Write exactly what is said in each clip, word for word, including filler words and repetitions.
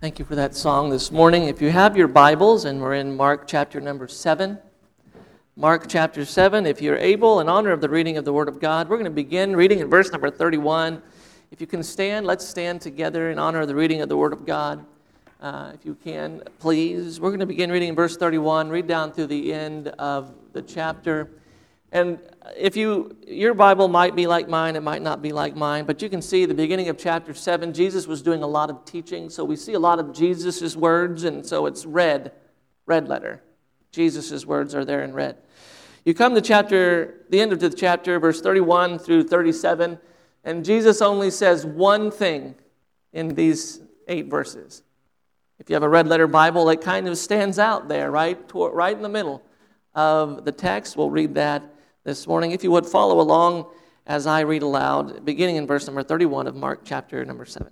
Thank you for that song this morning. If you have your Bibles, and we're in Mark chapter number seven. Mark chapter seven, if you're able, in honor of the reading of the Word of God, we're going to begin reading in verse number thirty-one. If you can stand, let's stand together in honor of the reading of the Word of God. Uh, if you can, please. We're going to begin reading in verse thirty-one, read down through the end of the chapter. And if you, your Bible might be like mine, it might not be like mine, but you can see the beginning of chapter seven, Jesus was doing a lot of teaching, so we see a lot of Jesus' words, and so it's red, red letter. Jesus' words are there in red. You come to chapter, the end of the chapter, verse thirty-one through thirty-seven, and Jesus only says one thing in these eight verses. If you have a red letter Bible, it kind of stands out there, right, right in the middle of the text. We'll read that this morning. If you would follow along as I read aloud, beginning in verse number thirty-one of Mark chapter number seven.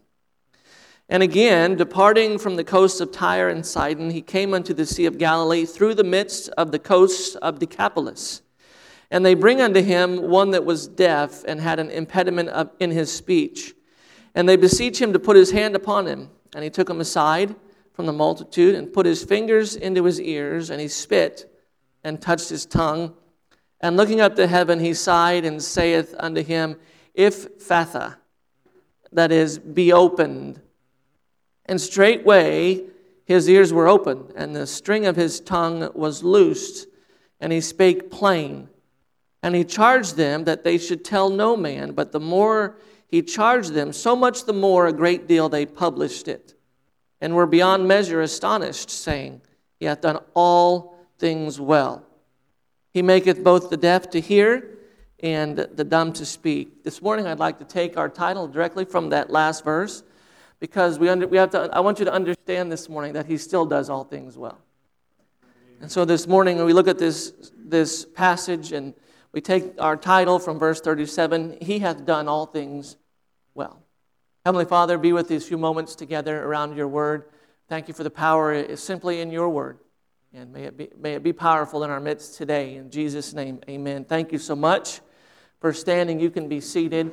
And again, departing from the coast of Tyre and Sidon, he came unto the Sea of Galilee through the midst of the coasts of Decapolis. And they bring unto him one that was deaf and had an impediment in his speech. And they beseech him to put his hand upon him. And he took him aside from the multitude and put his fingers into his ears, and he spit and touched his tongue. And looking up to heaven, he sighed and saith unto him, Ephphatha, that is, be opened. And straightway his ears were opened, and the string of his tongue was loosed, and he spake plain. And he charged them that they should tell no man, but the more he charged them, so much the more a great deal they published it, and were beyond measure astonished, saying, He hath done all things well. He maketh both the deaf to hear and the dumb to speak. This morning I'd like to take our title directly from that last verse, because we under, we have to. I want you to understand this morning that He still does all things well. And so this morning when we look at this, this passage and we take our title from verse thirty-seven, He hath done all things well. Heavenly Father, be with these few moments together around Your Word. Thank You for the power is simply in Your Word. And may it be may it be powerful in our midst today. In Jesus' name, amen. Thank you so much for standing. You can be seated.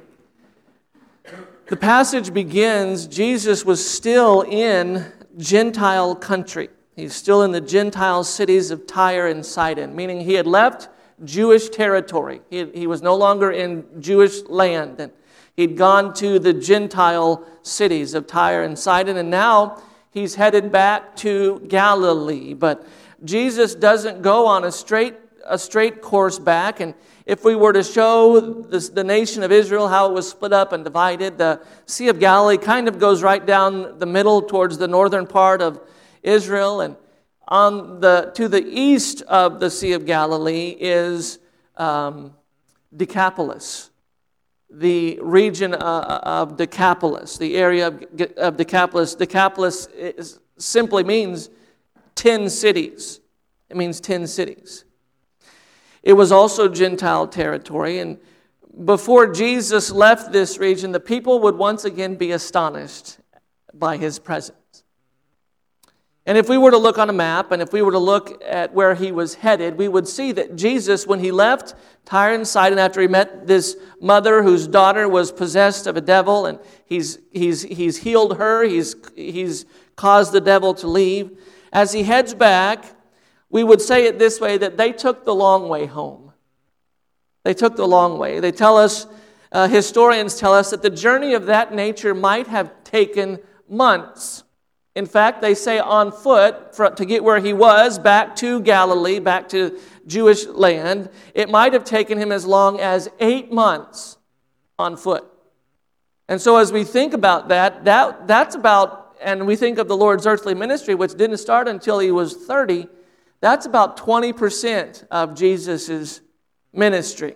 The passage begins, Jesus was still in Gentile country. He's still in the Gentile cities of Tyre and Sidon, meaning he had left Jewish territory. He, he was no longer in Jewish land. And he'd gone to the Gentile cities of Tyre and Sidon, and now he's headed back to Galilee. But Jesus doesn't go on a straight a straight course back. And if we were to show this, the nation of Israel how it was split up and divided, the Sea of Galilee kind of goes right down the middle towards the northern part of Israel. And on the to the east of the Sea of Galilee is um, Decapolis, the region uh, of Decapolis, the area of, of Decapolis. Decapolis is, simply means ten cities. It means ten cities. It was also Gentile territory, and before Jesus left this region, the people would once again be astonished by His presence. And if we were to look on a map, and if we were to look at where He was headed, we would see that Jesus, when He left Tyre and Sidon after He met this mother whose daughter was possessed of a devil, and He's He's He's healed her, He's He's caused the devil to leave. As He heads back, we would say it this way, that they took the long way home. They took the long way. They tell us, uh, historians tell us, that the journey of that nature might have taken months. In fact, they say on foot, for, to get where He was, back to Galilee, back to Jewish land, it might have taken Him as long as eight months on foot. And so as we think about that, that that's about... And we think of the Lord's earthly ministry, which didn't start until He was thirty. That's about twenty percent of Jesus' ministry.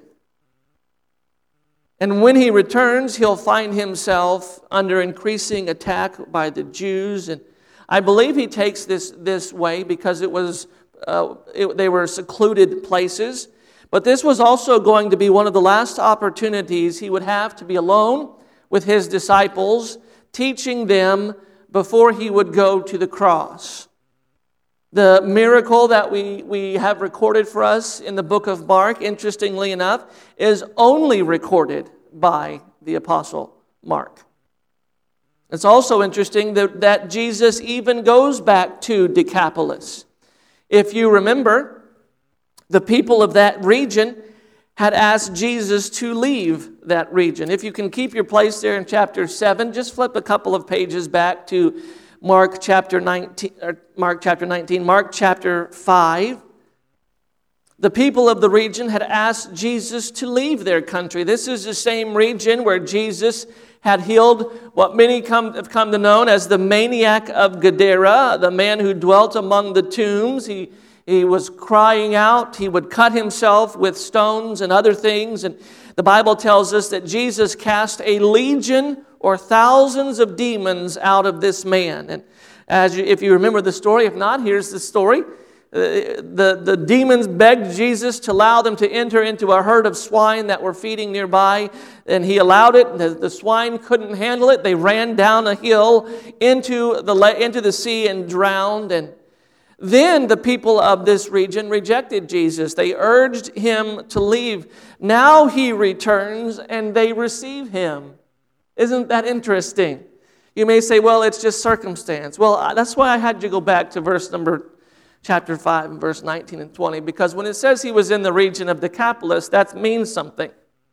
And when He returns, He'll find Himself under increasing attack by the Jews. And I believe He takes this, this way because it was uh, it, they were secluded places. But this was also going to be one of the last opportunities He would have to be alone with His disciples, teaching them before He would go to the cross. The miracle that we, we have recorded for us in the book of Mark, interestingly enough, is only recorded by the Apostle Mark. It's also interesting that, that Jesus even goes back to Decapolis. If you remember, the people of that region had asked Jesus to leave that region. If you can keep your place there in chapter seven, just flip a couple of pages back to Mark chapter nineteen, or Mark chapter nineteen, Mark chapter five. The people of the region had asked Jesus to leave their country. This is the same region where Jesus had healed what many come, have come to know as the maniac of Gadara, the man who dwelt among the tombs. He, he was crying out. He would cut himself with stones and other things. And the Bible tells us that Jesus cast a legion or thousands of demons out of this man. And as you, if you remember the story, if not, here's the story. The, the demons begged Jesus to allow them to enter into a herd of swine that were feeding nearby, and he allowed it. The, the swine couldn't handle it. They ran down a hill into the, into the sea and drowned. And then the people of this region rejected Jesus. They urged him to leave. Now he returns and they receive him. Isn't that interesting? You may say, well, it's just circumstance. Well, that's why I had you go back to verse number chapter five, verse nineteen and twenty, because when it says he was in the region of Decapolis, that means something.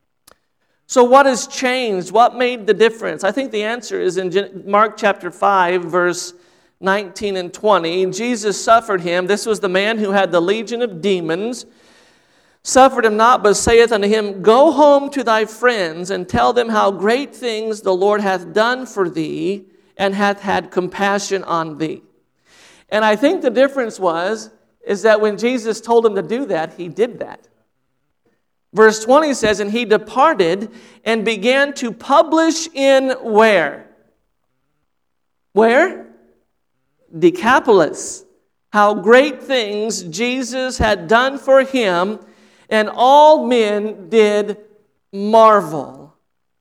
So what has changed? What made the difference? I think the answer is in Mark chapter five, verse nineteen and twenty. Jesus suffered him. This was the man who had the legion of demons. Suffered him not, but saith unto him, Go home to thy friends, and tell them how great things the Lord hath done for thee, and hath had compassion on thee. And I think the difference was, is that when Jesus told him to do that, he did that. Verse twenty says, And he departed and began to publish in where? Where? Decapolis. How great things Jesus had done for him, and all men did marvel.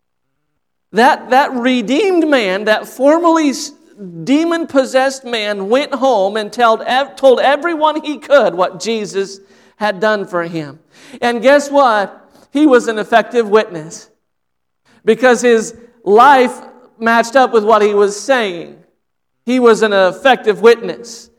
That, that redeemed man, that formerly demon-possessed man, went home and told, told everyone he could what Jesus had done for him. And guess what? He was an effective witness because his life matched up with what he was saying. He was an effective witness.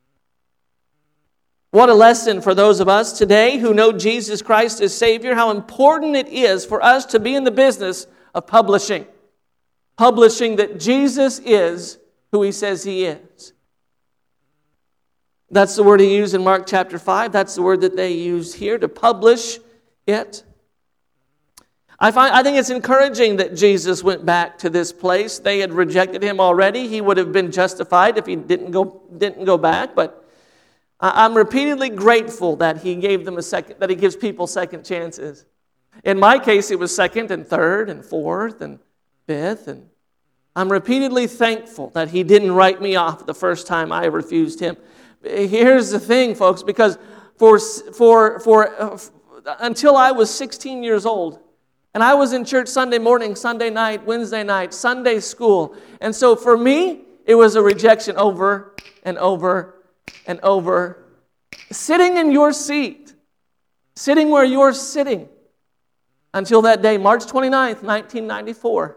What a lesson for those of us today who know Jesus Christ as Savior, how important it is for us to be in the business of publishing. Publishing that Jesus is who he says he is. That's the word he used in Mark chapter five. That's the word that they used here, to publish it. I find I think it's encouraging that Jesus went back to this place. They had rejected him already. He would have been justified if he didn't go didn't go back. But I'm repeatedly grateful that he gave them a second, that he gives people second chances. In my case, it was second and third and fourth and fifth, and I'm repeatedly thankful that he didn't write me off the first time I refused him. Here's the thing, folks, because for for for uh, until I was sixteen years old, and I was in church Sunday morning, Sunday night, Wednesday night, Sunday school, and so for me, it was a rejection over and over and over. Sitting in your seat, sitting where you're sitting, until that day, March twenty-ninth, nineteen ninety-four.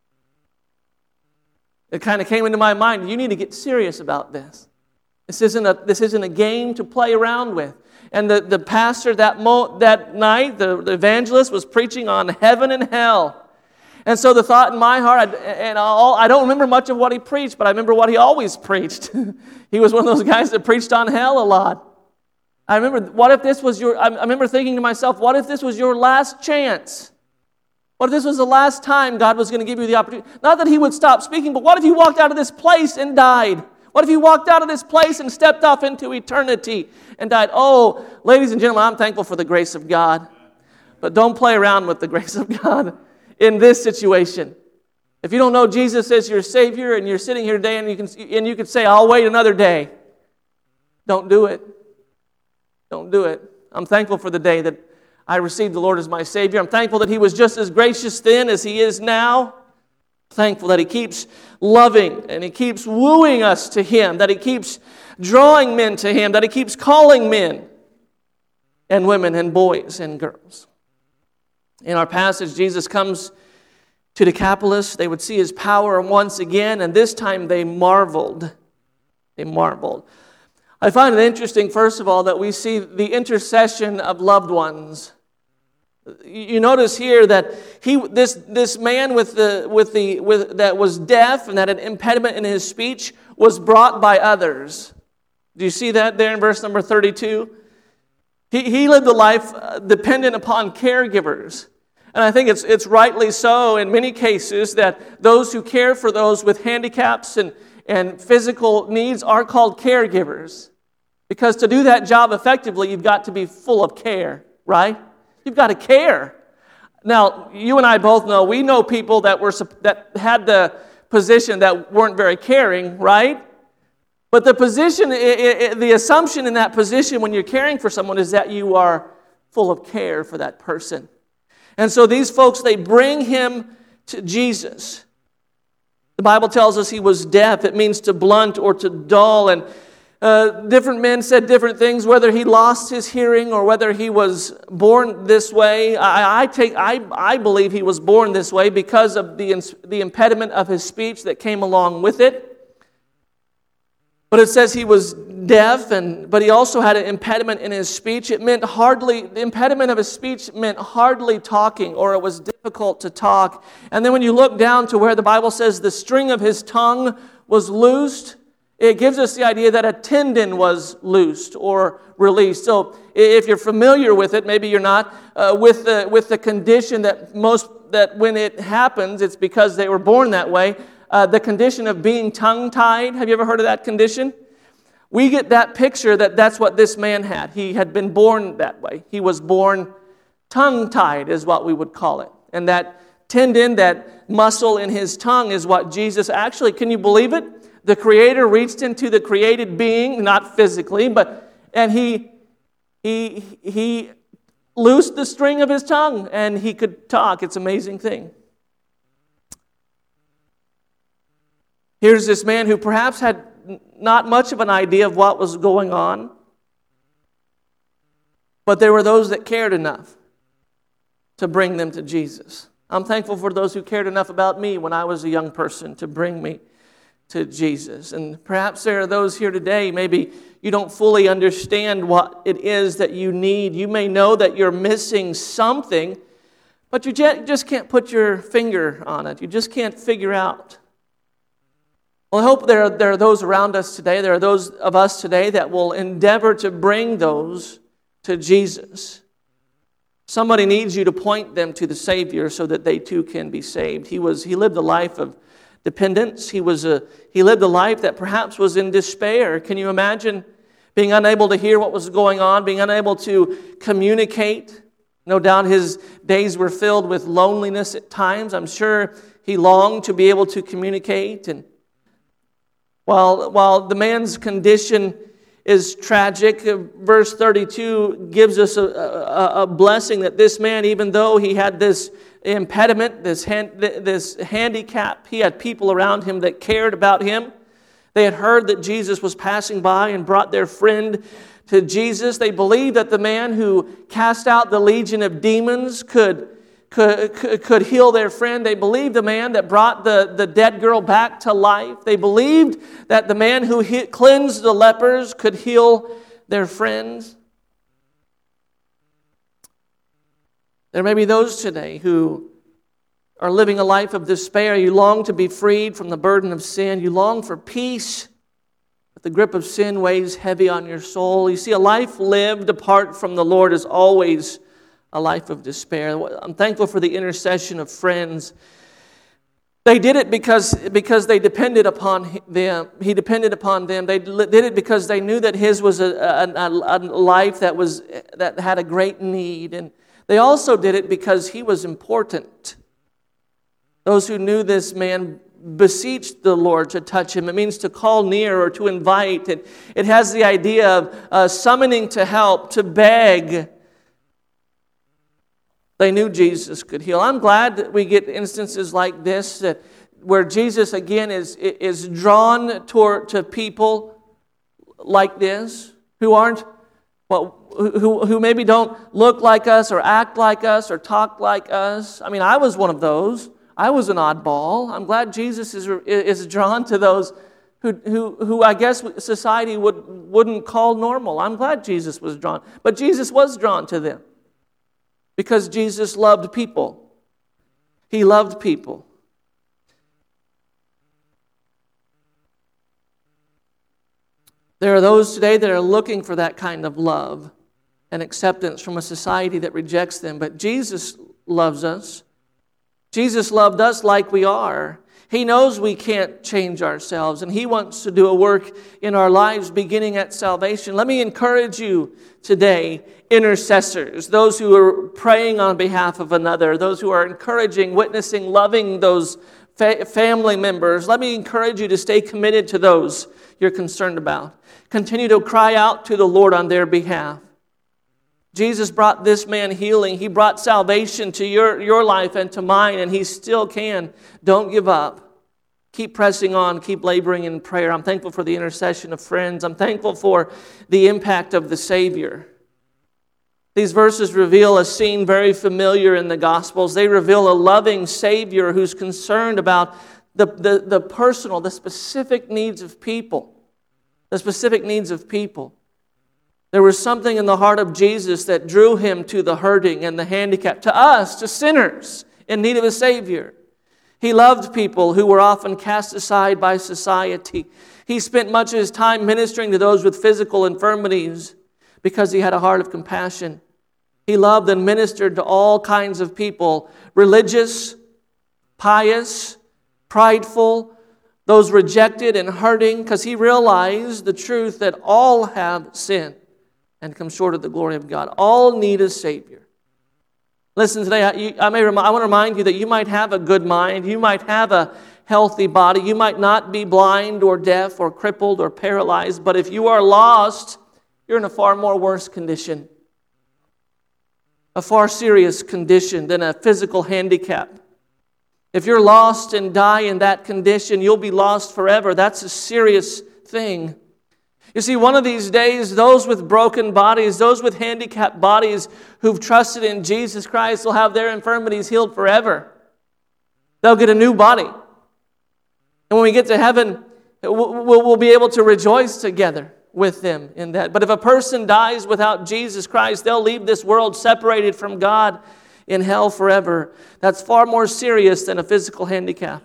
It kind of came into my mind, you need to get serious about this. This isn't a, this isn't a game to play around with. And the, the pastor that, mo- that night, the, the evangelist, was preaching on heaven and hell. And so the thought in my heart, I, and all, I don't remember much of what he preached, but I remember what he always preached. He was one of those guys that preached on hell a lot. I remember, what if this was your, I remember thinking to myself, what if this was your last chance? What if this was the last time God was going to give you the opportunity? Not that he would stop speaking, but what if you walked out of this place and died? What if you walked out of this place and stepped off into eternity and died? Oh, ladies and gentlemen, I'm thankful for the grace of God. But don't play around with the grace of God in this situation. If you don't know Jesus as your Savior and you're sitting here today and you can, and you could say, I'll wait another day. Don't do it. Don't do it. I'm thankful for the day that I received the Lord as my Savior. I'm thankful that he was just as gracious then as he is now. Thankful that he keeps loving and he keeps wooing us to him, that he keeps drawing men to him, that he keeps calling men and women and boys and girls. In our passage, Jesus comes to Decapolis. They would see his power once again, and this time they marveled. They marveled. I find it interesting, first of all, that we see the intercession of loved ones. You notice here that he, this, this man with the, with the, with, that was deaf and had an impediment in his speech was brought by others. Do you see that there in verse number thirty-two? He, he lived a life dependent upon caregivers. And I think it's, it's rightly so in many cases that those who care for those with handicaps and, and physical needs are called caregivers. Because to do that job effectively, you've got to be full of care, right? You've got to care. Now, you and I both know, we know people that were that had the position that weren't very caring, right? But the position, the assumption in that position when you're caring for someone is that you are full of care for that person. And so these folks, they bring him to Jesus. The Bible tells us he was deaf. It means to blunt or to dull. And uh, different men said different things, whether he lost his hearing or whether he was born this way. I, I take, I, I believe he was born this way because of the, the impediment of his speech that came along with it. But it says he was deaf, and but he also had an impediment in his speech. It meant hardly, the impediment of his speech meant hardly talking, or it was difficult to talk. And then when you look down to where the Bible says the string of his tongue was loosed, it gives us the idea that a tendon was loosed or released. So if you're familiar with it, maybe you're not, uh, with the with the condition that most, that when it happens, it's because they were born that way. Uh, the condition of being tongue-tied. Have you ever heard of that condition? We get that picture that that's what this man had. He had been born that way. He was born tongue-tied is what we would call it. And that tendon, that muscle in his tongue is what Jesus actually, can you believe it? The Creator reached into the created being, not physically, but, and he, he, he loosed the string of his tongue and he could talk. It's an amazing thing. Here's this man who perhaps had not much of an idea of what was going on, but there were those that cared enough to bring them to Jesus. I'm thankful for those who cared enough about me when I was a young person to bring me to Jesus. And perhaps there are those here today, maybe you don't fully understand what it is that you need. You may know that you're missing something, but you just can't put your finger on it. You just can't figure out. Well, I hope there are, there are those around us today, there are those of us today that will endeavor to bring those to Jesus. Somebody needs you to point them to the Savior so that they too can be saved. He was he lived a life of dependence. He was a he lived a life that perhaps was in despair. Can you imagine being unable to hear what was going on, being unable to communicate? No doubt his days were filled with loneliness at times. I'm sure he longed to be able to communicate. And While, while the man's condition is tragic, verse thirty-two gives us a, a, a blessing that this man, even though he had this impediment, this, hand, this handicap, he had people around him that cared about him. They had heard that Jesus was passing by and brought their friend to Jesus. They believed that the man who cast out the legion of demons could Could, could, could heal their friend. They believed the man that brought the, the dead girl back to life. They believed that the man who he, cleansed the lepers could heal their friends. There may be those today who are living a life of despair. You long to be freed from the burden of sin. You long for peace, but the grip of sin weighs heavy on your soul. You see, a life lived apart from the Lord is always a life of despair. I'm thankful for the intercession of friends. They did it because, because they depended upon them. He depended upon them. They did it because they knew that his was a, a, a life that was that had a great need. And they also did it because he was important. Those who knew this man beseeched the Lord to touch him. It means to call near or to invite. It, it has the idea of uh, summoning to help, to beg. They knew Jesus could heal. I'm glad that we get instances like this, that where Jesus again is is drawn toward to people like this who aren't well, who who maybe don't look like us or act like us or talk like us. I mean, I was one of those. I was an oddball. I'm glad Jesus is, is drawn to those who, who, who I guess society would, wouldn't call normal. I'm glad Jesus was drawn. But Jesus was drawn to them because Jesus loved people. He loved people. There are those today that are looking for that kind of love and acceptance from a society that rejects them. But Jesus loves us. Jesus loved us like we are. He knows we can't change ourselves, and He wants to do a work in our lives beginning at salvation. Let me encourage you today, intercessors, those who are praying on behalf of another, those who are encouraging, witnessing, loving those fa- family members. Let me encourage you to stay committed to those you're concerned about. Continue to cry out to the Lord on their behalf. Jesus brought this man healing. He brought salvation to your, your life and to mine, and He still can. Don't give up. Keep pressing on. Keep laboring in prayer. I'm thankful for the intercession of friends. I'm thankful for the impact of the Savior. These verses reveal a scene very familiar in the Gospels. They reveal a loving Savior who's concerned about the, the, the personal, the specific needs of people. The specific needs of people. There was something in the heart of Jesus that drew Him to the hurting and the handicapped, to us, to sinners in need of a Savior. He loved people who were often cast aside by society. He spent much of His time ministering to those with physical infirmities because He had a heart of compassion. He loved and ministered to all kinds of people, religious, pious, prideful, those rejected and hurting, because He realized the truth that all have sinned and come short of the glory of God. All need a Savior. Listen, today I, you, I, may rem- I want to remind you that you might have a good mind, you might have a healthy body, you might not be blind or deaf or crippled or paralyzed, but if you are lost, you're in a far more worse condition, a far serious condition than a physical handicap. If you're lost and die in that condition, you'll be lost forever. That's a serious thing. You see, one of these days, those with broken bodies, those with handicapped bodies who've trusted in Jesus Christ will have their infirmities healed forever. They'll get a new body. And when we get to heaven, we'll, we'll be able to rejoice together with them in that. But if a person dies without Jesus Christ, they'll leave this world separated from God in hell forever. That's far more serious than a physical handicap.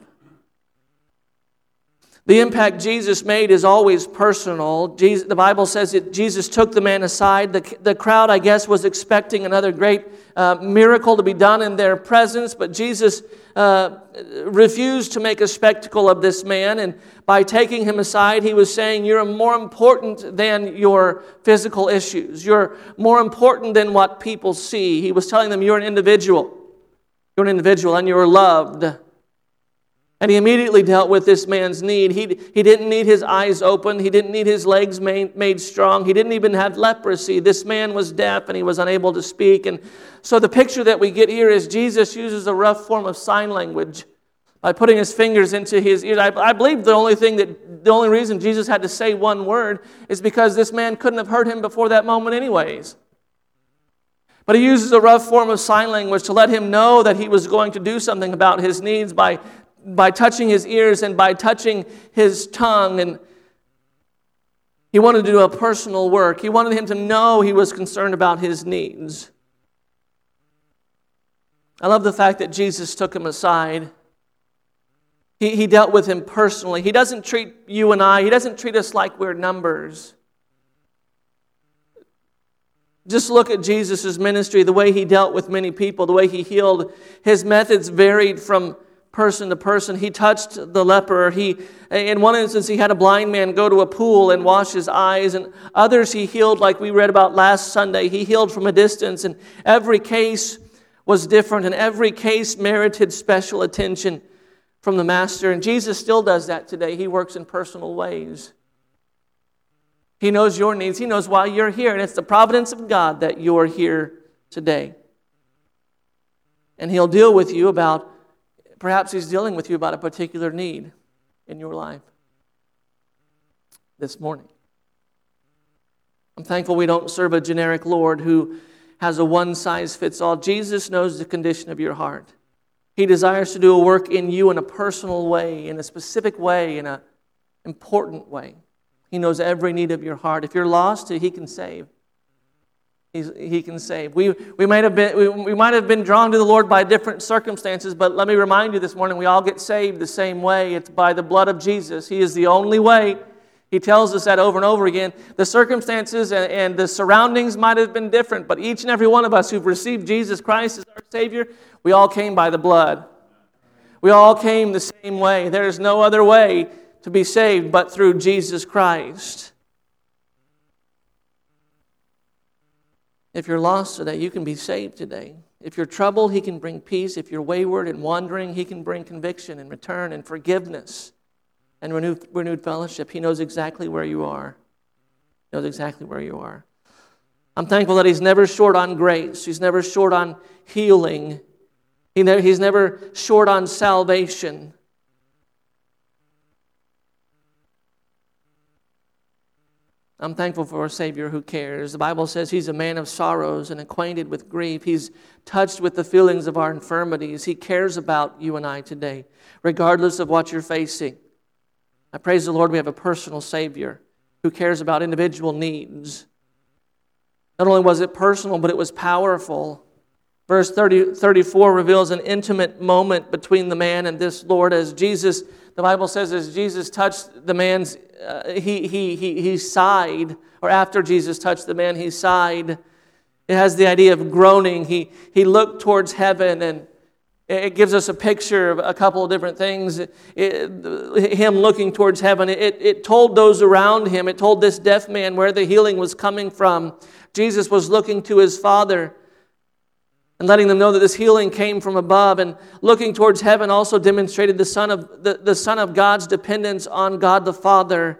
The impact Jesus made is always personal. Jesus, the Bible says that Jesus took the man aside. The, the crowd, I guess, was expecting another great uh, miracle to be done in their presence, but Jesus uh, refused to make a spectacle of this man, and by taking him aside, He was saying, you're more important than your physical issues. You're more important than what people see. He was telling them, you're an individual. You're an individual, and you're loved. And He immediately dealt with this man's need. He, he didn't need his eyes open. He didn't need his legs made, made strong. He didn't even have leprosy. This man was deaf and he was unable to speak. And so the picture that we get here is Jesus uses a rough form of sign language by putting His fingers into his ears. I, I believe the only thing that, the only reason Jesus had to say one word is because this man couldn't have heard Him before that moment anyways. But He uses a rough form of sign language to let him know that He was going to do something about his needs by by touching his ears and by touching his tongue. And He wanted to do a personal work. He wanted him to know He was concerned about his needs. I love the fact that Jesus took him aside. He, he dealt with him personally. He doesn't treat you and I, He doesn't treat us like we're numbers. Just look at Jesus' ministry, the way He dealt with many people, the way He healed. His methods varied from person to person. He touched the leper. He, in one instance, He had a blind man go to a pool and wash his eyes. And others He healed, like we read about last Sunday. He healed from a distance. And every case was different. And every case merited special attention from the Master. And Jesus still does that today. He works in personal ways. He knows your needs. He knows why you're here. And it's the providence of God that you're here today. And He'll deal with you about Perhaps He's dealing with you about a particular need in your life this morning. I'm thankful we don't serve a generic Lord who has a one-size-fits-all. Jesus knows the condition of your heart. He desires to do a work in you in a personal way, in a specific way, in an important way. He knows every need of your heart. If you're lost, He can save. He's, he can save. We, we, might have been, we, we might have been drawn to the Lord by different circumstances, but let me remind you this morning, we all get saved the same way. It's by the blood of Jesus. He is the only way. He tells us that over and over again. The circumstances and, and the surroundings might have been different, but each and every one of us who've received Jesus Christ as our Savior, we all came by the blood. We all came the same way. There is no other way to be saved but through Jesus Christ. If you're lost today, you can be saved today. If you're troubled, He can bring peace. If you're wayward and wandering, He can bring conviction and return and forgiveness and renewed, renewed fellowship. He knows exactly where you are. He knows exactly where you are. I'm thankful that He's never short on grace. He's never short on healing. He never, he's never short on salvation. I'm thankful for a Savior who cares. The Bible says He's a man of sorrows and acquainted with grief. He's touched with the feelings of our infirmities. He cares about you and I today, regardless of what you're facing. I praise the Lord we have a personal Savior who cares about individual needs. Not only was it personal, but it was powerful. Verse thirty, thirty-four reveals an intimate moment between the man and this Lord as Jesus, the Bible says, as Jesus touched the man's Uh, he, he, he, he sighed, or after Jesus touched the man, he sighed. It has the idea of groaning. He, he looked towards heaven, and it gives us a picture of a couple of different things. It, him looking towards heaven, it, it told those around him, it told this deaf man where the healing was coming from. Jesus was looking to His Father and letting them know that this healing came from above. And looking towards heaven also demonstrated the Son of the, the Son of God's dependence on God the Father.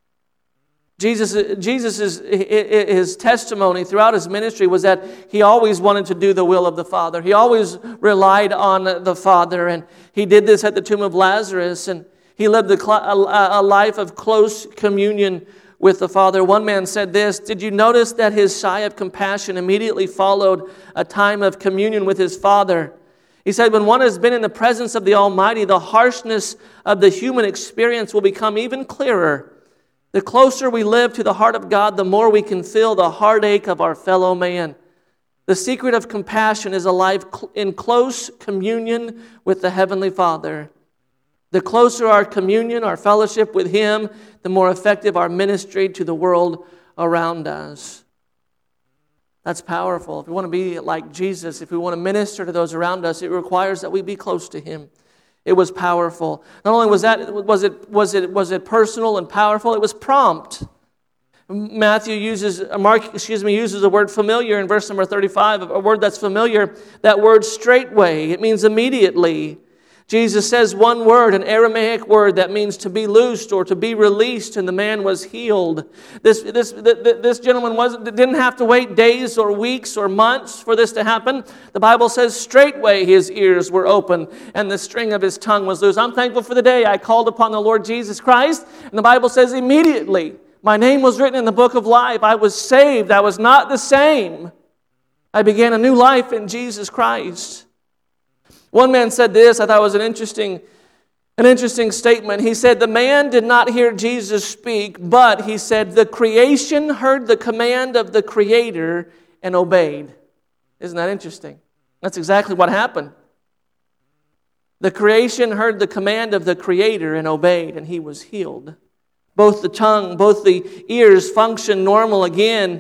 Jesus, Jesus's his testimony throughout His ministry was that He always wanted to do the will of the Father. He always relied on the Father, and He did this at the tomb of Lazarus, and He lived a, a, a life of close communion with the Father. One man said this, "Did you notice that His sigh of compassion immediately followed a time of communion with His Father?" He said, "When one has been in the presence of the Almighty, the harshness of the human experience will become even clearer. The closer we live to the heart of God, the more we can feel the heartache of our fellow man. The secret of compassion is a life in close communion with the Heavenly Father. The closer our communion, our fellowship with Him, the more effective our ministry to the world around us." That's powerful. If we want to be like Jesus, if we want to minister to those around us, it requires that we be close to Him. It was powerful. Not only was that was it was it was it personal and powerful, it was prompt. Matthew uses Mark, excuse me, uses the word familiar in verse number thirty-five, a word that's familiar. That word straightway, it means immediately. Jesus says one word, an Aramaic word that means to be loosed or to be released, and the man was healed. This, this, this gentleman wasn't, didn't have to wait days or weeks or months for this to happen. The Bible says straightway his ears were open and the string of his tongue was loose. I'm thankful for the day I called upon the Lord Jesus Christ, and the Bible says immediately my name was written in the book of life. I was saved. I was not the same. I began a new life in Jesus Christ. One man said this, I thought it was an interesting, an interesting statement. He said, the man did not hear Jesus speak, but he said, the creation heard the command of the Creator and obeyed. Isn't that interesting? That's exactly what happened. The creation heard the command of the Creator and obeyed, and he was healed. Both the tongue, both the ears function normal again.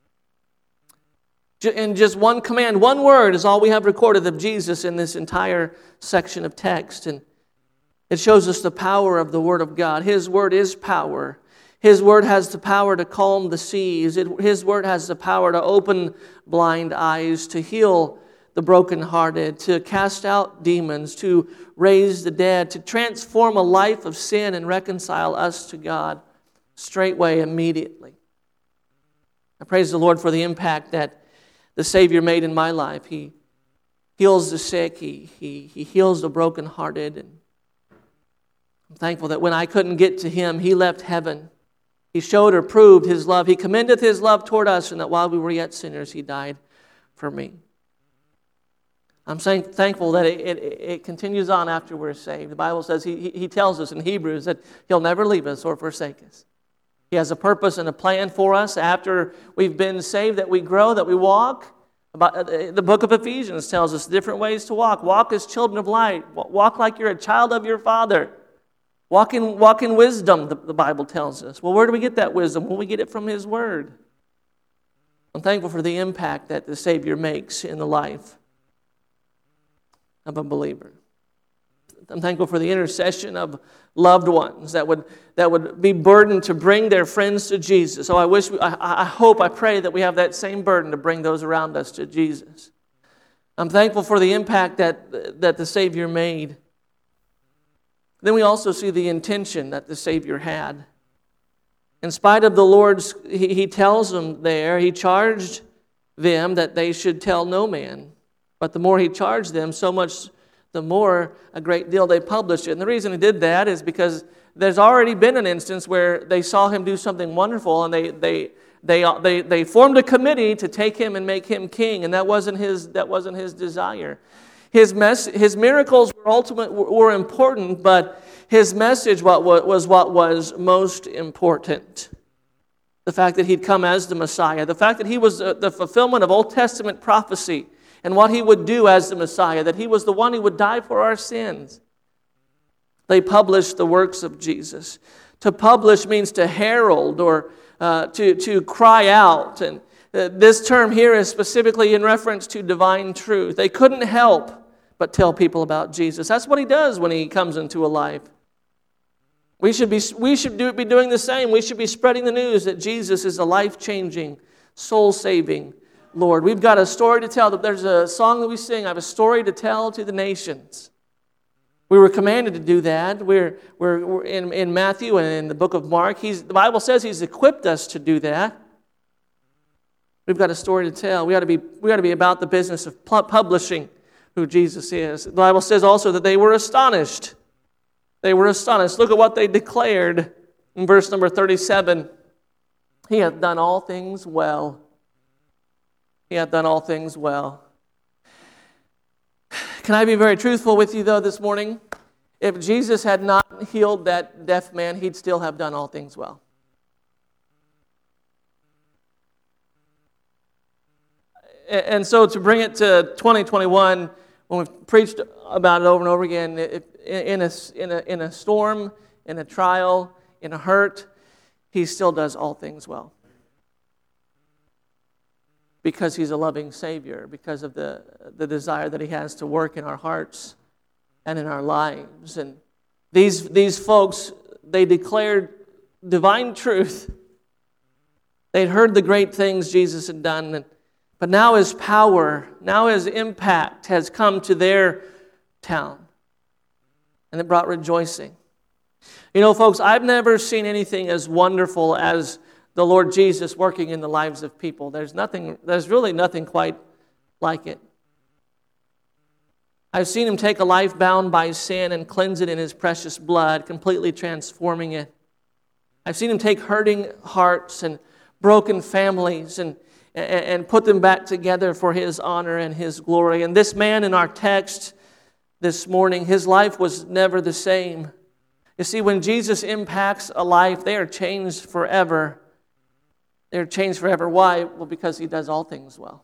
And just one command, one word is all we have recorded of Jesus in this entire section of text. And it shows us the power of the Word of God. His Word is power. His Word has the power to calm the seas. It, His Word has the power to open blind eyes, to heal the brokenhearted, to cast out demons, to raise the dead, to transform a life of sin and reconcile us to God straightway, immediately. I praise the Lord for the impact that the Savior made in my life. He heals the sick. He, he, he heals the brokenhearted. And I'm thankful that when I couldn't get to Him, He left heaven. He showed or proved His love. He commendeth His love toward us, and that while we were yet sinners, He died for me. I'm saying, thankful that it, it, it continues on after we're saved. The Bible says, he, he tells us in Hebrews that He'll never leave us or forsake us. He has a purpose and a plan for us after we've been saved, that we grow, that we walk. About, the book of Ephesians tells us different ways to walk. Walk as children of light. Walk like you're a child of your Father. Walk in, walk in wisdom, the, the Bible tells us. Well, where do we get that wisdom? Well, we get it from His Word. I'm thankful for the impact that the Savior makes in the life of a believer. I'm thankful for the intercession of loved ones that would that would be burdened to bring their friends to Jesus. So I wish, we, I, I hope, I pray that we have that same burden to bring those around us to Jesus. I'm thankful for the impact that that the Savior made. Then we also see the intention that the Savior had. In spite of the Lord's, he, he tells them there, He charged them that they should tell no man. But the more He charged them, so much the more a great deal they published it. And the reason He did that is because there's already been an instance where they saw Him do something wonderful, and they they they they, they formed a committee to take Him and make Him king, and that wasn't His that wasn't His desire. His mess, His miracles were ultimate were important, but His message what was what was most important. The fact that He'd come as the Messiah, the fact that He was the fulfillment of Old Testament prophecy, and what He would do as the Messiah, that He was the one who would die for our sins. They published the works of Jesus. To publish means to herald or uh, to, to cry out. And uh, this term here is specifically in reference to divine truth. They couldn't help but tell people about Jesus. That's what He does when He comes into a life. We should be, we should do, be doing the same. We should be spreading the news that Jesus is a life-changing, soul-saving Lord. We've got a story to tell. There's a song that we sing, I have a story to tell to the nations. We were commanded to do that. We're, we're, we're in, in Matthew and in the book of Mark. He's, the Bible says He's equipped us to do that. We've got a story to tell. We ought to be, we ought to be about the business of publishing who Jesus is. The Bible says also that they were astonished. They were astonished. Look at what they declared in verse number thirty-seven. He hath done all things well. He hath done all things well. Can I be very truthful with you, though, this morning? If Jesus had not healed that deaf man, He'd still have done all things well. And so to bring it to twenty twenty-one, when we've preached about it over and over again, in a, in a, in a storm, in a trial, in a hurt, He still does all things well. Because He's a loving Savior, because of the, the desire that He has to work in our hearts and in our lives. And these, these folks, they declared divine truth. They'd heard the great things Jesus had done, and, but now His power, now His impact has come to their town. And it brought rejoicing. You know, folks, I've never seen anything as wonderful as the Lord Jesus working in the lives of people. There's nothing, there's really nothing quite like it. I've seen Him take a life bound by sin and cleanse it in His precious blood, completely transforming it. I've seen Him take hurting hearts and broken families and, and, and put them back together for His honor and His glory. And this man in our text this morning, his life was never the same. You see, when Jesus impacts a life, they are changed forever. They're changed forever. Why? Well, because He does all things well.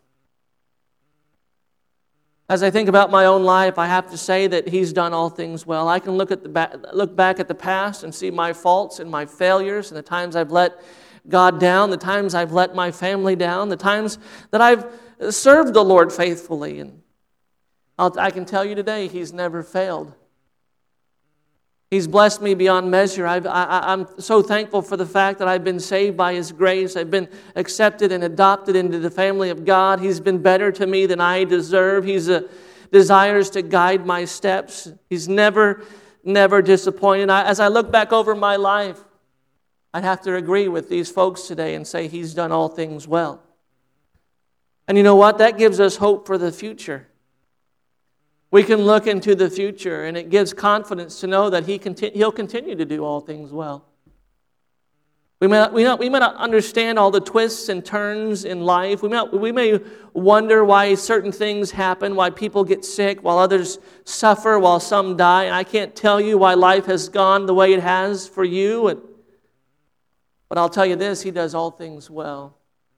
As I think about my own life, I have to say that He's done all things well. I can look at the back, look back at the past and see my faults and my failures and the times I've let God down, the times I've let my family down, the times that I've served the Lord faithfully. And I'll, I can tell you today, He's never failed. He's blessed me beyond measure. I've, I, I'm so thankful for the fact that I've been saved by His grace. I've been accepted and adopted into the family of God. He's been better to me than I deserve. He uh, desires to guide my steps. He's never, never disappointed. I, as I look back over my life, I'd have to agree with these folks today and say He's done all things well. And you know what? That gives us hope for the future. We can look into the future, and it gives confidence to know that he conti- He'll continue to do all things well. We may, not, we, not, we may not understand all the twists and turns in life. We may, not, we may wonder why certain things happen, why people get sick, while others suffer, while some die. And I can't tell you why life has gone the way it has for you. And, but I'll tell you this, He does all things well.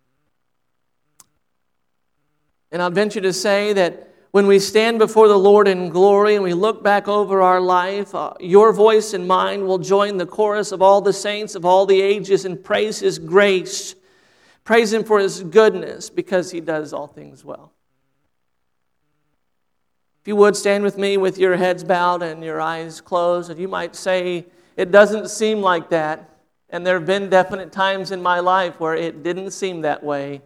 And I'll venture to say that when we stand before the Lord in glory and we look back over our life, uh, your voice and mine will join the chorus of all the saints of all the ages and praise His grace. Praise Him for His goodness, because He does all things well. If you would, stand with me with your heads bowed and your eyes closed. And you might say, it doesn't seem like that. And there have been definite times in my life where it didn't seem that way.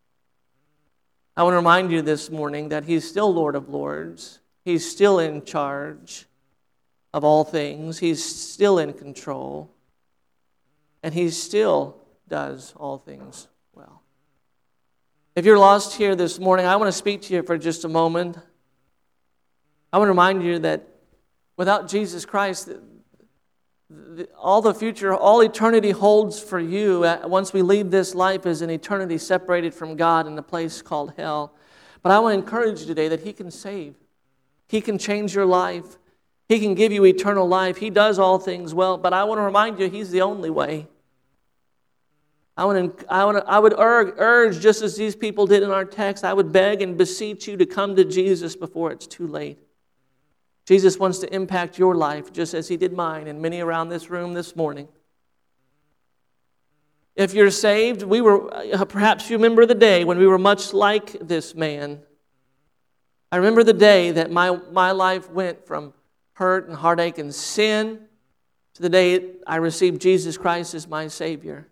I want to remind you this morning that He's still Lord of Lords. He's still in charge of all things. He's still in control. And He still does all things well. If you're lost here this morning, I want to speak to you for just a moment. I want to remind you that without Jesus Christ, all the future, all eternity holds for you once we leave this life is an eternity separated from God in a place called hell. But I want to encourage you today that He can save. He can change your life. He can give you eternal life. He does all things well. But I want to remind you, He's the only way. I want to, I want to, I would urge, urge, just as these people did in our text, I would beg and beseech you to come to Jesus before it's too late. Jesus wants to impact your life just as He did mine and many around this room this morning. If you're saved, we were perhaps you remember the day when we were much like this man. I remember the day that my, my life went from hurt and heartache and sin to the day I received Jesus Christ as my Savior.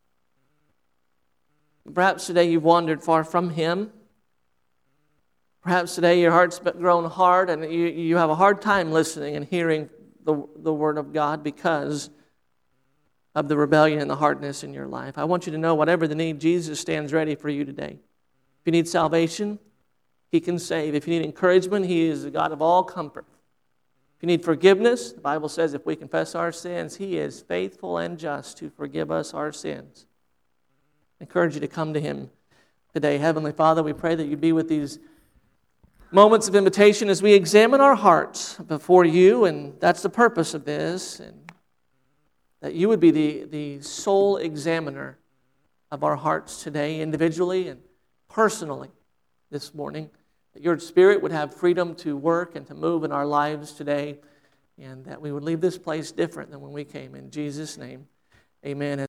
Perhaps today you've wandered far from Him. Perhaps today your heart's grown hard and you, you have a hard time listening and hearing the, the Word of God because of the rebellion and the hardness in your life. I want you to know whatever the need, Jesus stands ready for you today. If you need salvation, He can save. If you need encouragement, He is the God of all comfort. If you need forgiveness, the Bible says if we confess our sins, He is faithful and just to forgive us our sins. I encourage you to come to Him today. Heavenly Father, we pray that You be with these moments of invitation as we examine our hearts before You, and that's the purpose of this, and that You would be the, the sole examiner of our hearts today, individually and personally this morning, that Your Spirit would have freedom to work and to move in our lives today, and that we would leave this place different than when we came. In Jesus' name, amen.